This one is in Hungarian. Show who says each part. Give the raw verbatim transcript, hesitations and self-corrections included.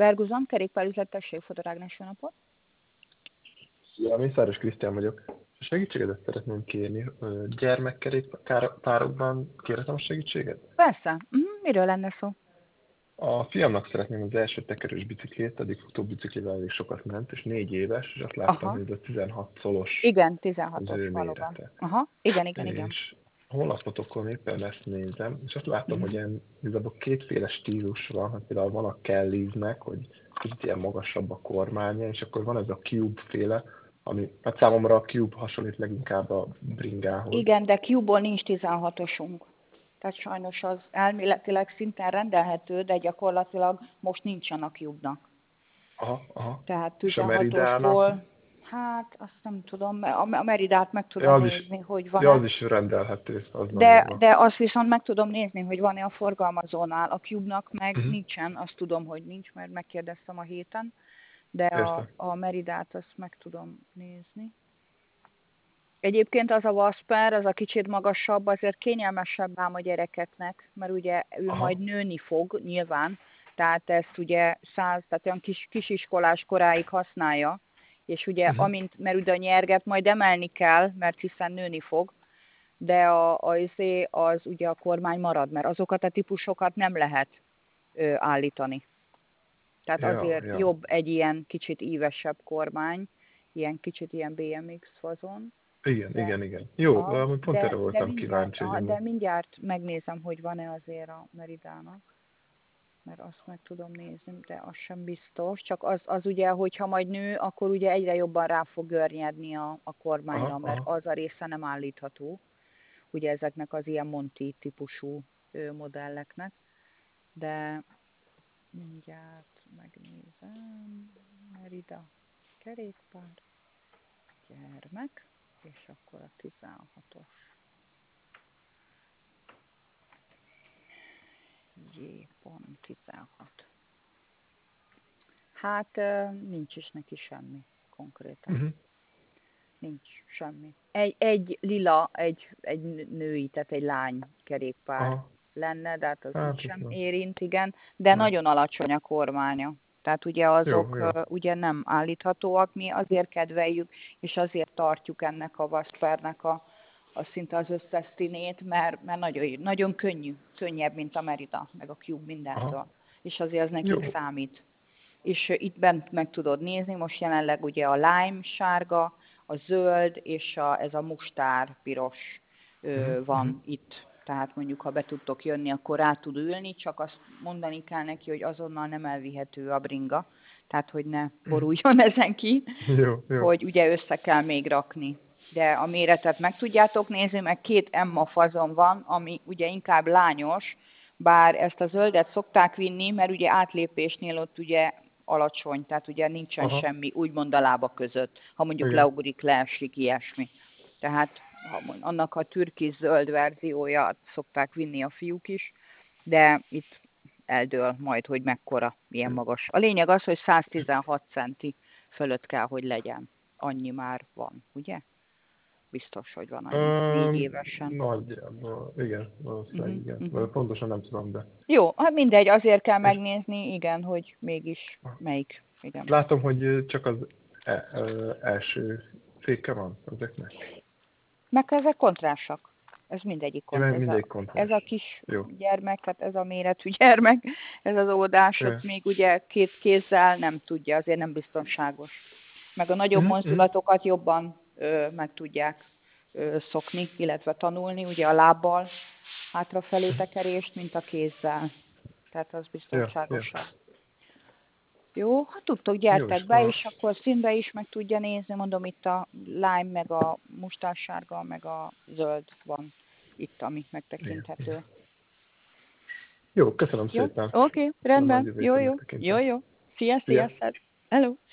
Speaker 1: Berguzon, kerékpárüzlet, tessék, Fodor Ágnes, jó napot.
Speaker 2: Ja, Mészáros Krisztián vagyok. Segítséget szeretném kérni. Ö, Gyermekkerékpárokban kérhetem a segítséget?
Speaker 1: Persze. Uh-huh. Miről lenne szó?
Speaker 2: A fiamnak szeretném az első tekerős biciklét, eddig futóbiciklivel elég sokat ment, és négy éves, és azt láttam,
Speaker 1: Aha.
Speaker 2: hogy ez a tizenhat szolos
Speaker 1: Igen,
Speaker 2: az
Speaker 1: tizenhatos
Speaker 2: ő
Speaker 1: valóban.
Speaker 2: mérete.
Speaker 1: Aha. Igen, igen, igen.
Speaker 2: És a honlapotokon éppen ezt nézem, és azt látom,
Speaker 1: Uh-huh.
Speaker 2: hogy ilyen, igazából kétféle stílus van, hogy például van a Kelliznek, hogy kicsit ilyen magasabb a kormánya, és akkor van ez a Cube féle, ami, hát számomra a Cube hasonlít leginkább a bringához.
Speaker 1: Igen, de Q-ból nincs tizenhatosunk. Tehát sajnos az elméletileg szinten rendelhető, de gyakorlatilag most nincsen a Cube-nak.
Speaker 2: Aha, aha.
Speaker 1: Tehát
Speaker 2: És a Meridának?
Speaker 1: tizenhatosból, hát azt nem tudom, a a Meridát meg
Speaker 2: Ja,
Speaker 1: tudom
Speaker 2: az is,
Speaker 1: nézni, hogy
Speaker 2: ja,
Speaker 1: van-e.
Speaker 2: az is rendelhető, az nem
Speaker 1: De,
Speaker 2: jó.
Speaker 1: de azt viszont meg tudom nézni, hogy van-e a forgalmazónál. A Cube-nak meg
Speaker 2: Uh-huh.
Speaker 1: nincsen, azt tudom, hogy nincs, mert megkérdeztem a héten, de a,
Speaker 2: Érte.
Speaker 1: a Meridát azt meg tudom nézni. Egyébként az a Vasper, az a kicsit magasabb, azért kényelmesebb ám a gyerekeknek, mert ugye ő majd
Speaker 2: Aha.
Speaker 1: nőni fog, nyilván, tehát ezt ugye száz, tehát olyan kis, kisiskolás koráig használja, és ugye
Speaker 2: Uh-huh.
Speaker 1: amint, mert ugye a nyerget majd emelni kell, mert hiszen nőni fog, de a, a, izé az ugye a kormány marad, mert azokat a típusokat nem lehet ö, állítani. Tehát
Speaker 2: Ja,
Speaker 1: azért
Speaker 2: ja.
Speaker 1: jobb egy ilyen kicsit ívesebb kormány, ilyen kicsit ilyen bé em iksz fazon.
Speaker 2: Igen,
Speaker 1: De,
Speaker 2: igen, igen. Jó,
Speaker 1: aha,
Speaker 2: amúgy pont erre
Speaker 1: de, de,
Speaker 2: voltam
Speaker 1: mindjárt,
Speaker 2: kíváncsi, hogy
Speaker 1: aha, de
Speaker 2: amúgy.
Speaker 1: mindjárt megnézem, hogy van-e azért a Meridának, mert azt meg tudom nézni, de az sem biztos. Csak az, az ugye, hogyha majd nő, akkor ugye egyre jobban rá fog görnyedni a, a kormányra,
Speaker 2: Aha,
Speaker 1: mert
Speaker 2: aha.
Speaker 1: az a része nem állítható, ugye ezeknek az ilyen Monti típusú ö, modelleknek, de mindjárt megnézem, Merida kerékpár, gyermek, és akkor a tizenhatos. J pont tizenhat. Hát nincs is neki semmi konkrétan.
Speaker 2: Uh-huh.
Speaker 1: Nincs semmi. Egy, egy lila, egy, egy női, tehát egy lány kerékpár
Speaker 2: Aha.
Speaker 1: lenne, de hát az úgy
Speaker 2: Hát, ez
Speaker 1: sem
Speaker 2: nem.
Speaker 1: érint, igen. De
Speaker 2: Nem.
Speaker 1: nagyon alacsony a kormánya. Tehát ugye
Speaker 2: Jó,
Speaker 1: azok
Speaker 2: jó.
Speaker 1: uh, ugye nem állíthatóak, mi azért kedveljük, és azért tartjuk ennek a Vaspernek a, a szinte az összes színét, mert, mert nagyon, nagyon könnyű, könnyebb, mint a Merida, meg a Cube
Speaker 2: Aha.
Speaker 1: mindentől. És azért az nekik
Speaker 2: Jó.
Speaker 1: számít. És uh, itt bent meg tudod nézni, most jelenleg ugye a lime sárga, a zöld és a, ez a mustár piros
Speaker 2: Uh-huh.
Speaker 1: ö,
Speaker 2: Uh-huh.
Speaker 1: van itt. Tehát mondjuk, ha be tudtok jönni, akkor rá tud ülni, csak azt mondani kell neki, hogy azonnal nem elvihető a bringa, tehát hogy ne boruljon ezen ki,
Speaker 2: Jó, jó.
Speaker 1: hogy ugye össze kell még rakni. De a méretet meg tudjátok nézni, meg két Emma fazon van, ami ugye inkább lányos, bár ezt a zöldet szokták vinni, mert ugye átlépésnél ott ugye alacsony, tehát ugye nincsen
Speaker 2: Aha.
Speaker 1: semmi úgymond a lába között, ha mondjuk
Speaker 2: Igen.
Speaker 1: leugrik, leesik, ilyesmi. Tehát ha mond, annak a türkiz zöld verzióját szokták vinni a fiúk is, de itt eldől majd, hogy mekkora, milyen magas. A lényeg az, hogy száztizenhat centi fölött kell, hogy legyen. Annyi már van, ugye? Biztos, hogy van annyi. Négy
Speaker 2: Um,
Speaker 1: évesen.
Speaker 2: nagyjából, igen, valószínűleg
Speaker 1: Uh-huh,
Speaker 2: igen.
Speaker 1: uh-huh.
Speaker 2: Vagy pontosan nem tudom, de.
Speaker 1: Jó, hát mindegy, azért kell
Speaker 2: És
Speaker 1: megnézni, igen, hogy mégis melyik. Igen.
Speaker 2: látom, hogy csak az e- ö, első féke van ezeknek.
Speaker 1: Meg ezek kontrásak. Ez mindegyik kont.
Speaker 2: Igen,
Speaker 1: Ez a,
Speaker 2: mindegy
Speaker 1: ez a
Speaker 2: kontrás.
Speaker 1: kis
Speaker 2: Jó.
Speaker 1: gyermek, hát ez a méretű gyermek, ez az óvodás,
Speaker 2: Jó.
Speaker 1: ott még ugye két kézzel nem tudja, azért nem biztonságos. Meg a nagyobb
Speaker 2: Uh-huh. Uh-huh.
Speaker 1: mozdulatokat jobban ö, meg tudják ö, szokni, illetve tanulni, ugye a lábbal hátrafelé tekerést, mint a kézzel. Tehát az
Speaker 2: Ja, ja.
Speaker 1: biztonságosabb. Jó, ha tudtok,
Speaker 2: Jó, és
Speaker 1: gyertek be,
Speaker 2: a...
Speaker 1: és akkor színbe is meg tudja nézni, mondom, itt a lime, meg a mustássárga, meg a zöld van itt, ami
Speaker 2: Igen, igen.
Speaker 1: megtekinthető.
Speaker 2: Jó, köszönöm
Speaker 1: Jó?
Speaker 2: szépen.
Speaker 1: Oké, okay,
Speaker 2: Köszönöm, nagy
Speaker 1: rendben.
Speaker 2: jövő
Speaker 1: Jó,
Speaker 2: héten
Speaker 1: jó. Jó,
Speaker 2: megtekintem.
Speaker 1: jó. Szia, szia,
Speaker 2: Szia!
Speaker 1: szia. Hello.